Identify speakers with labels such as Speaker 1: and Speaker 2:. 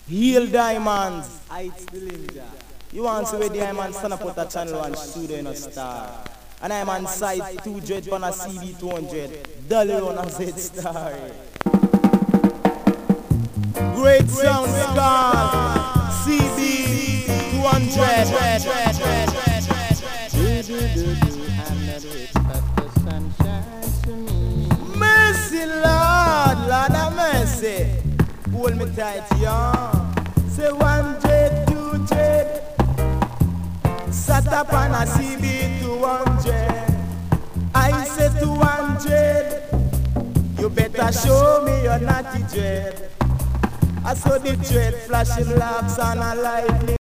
Speaker 1: Heal Diamonds, it's the Linja. You want to see where Diamonds stand up with a channel and studio in a star. And I'm on site 200 on a CB200. Dolly on a Z-Star. Great sound called CB200. Mercy, Lord, Lord have mercy. Hold me tight, y'all. Say 100, 200. Sat up on a CB200. I say 200. You better show me your naughty dread. I saw the dread flashing lamps on a lightning.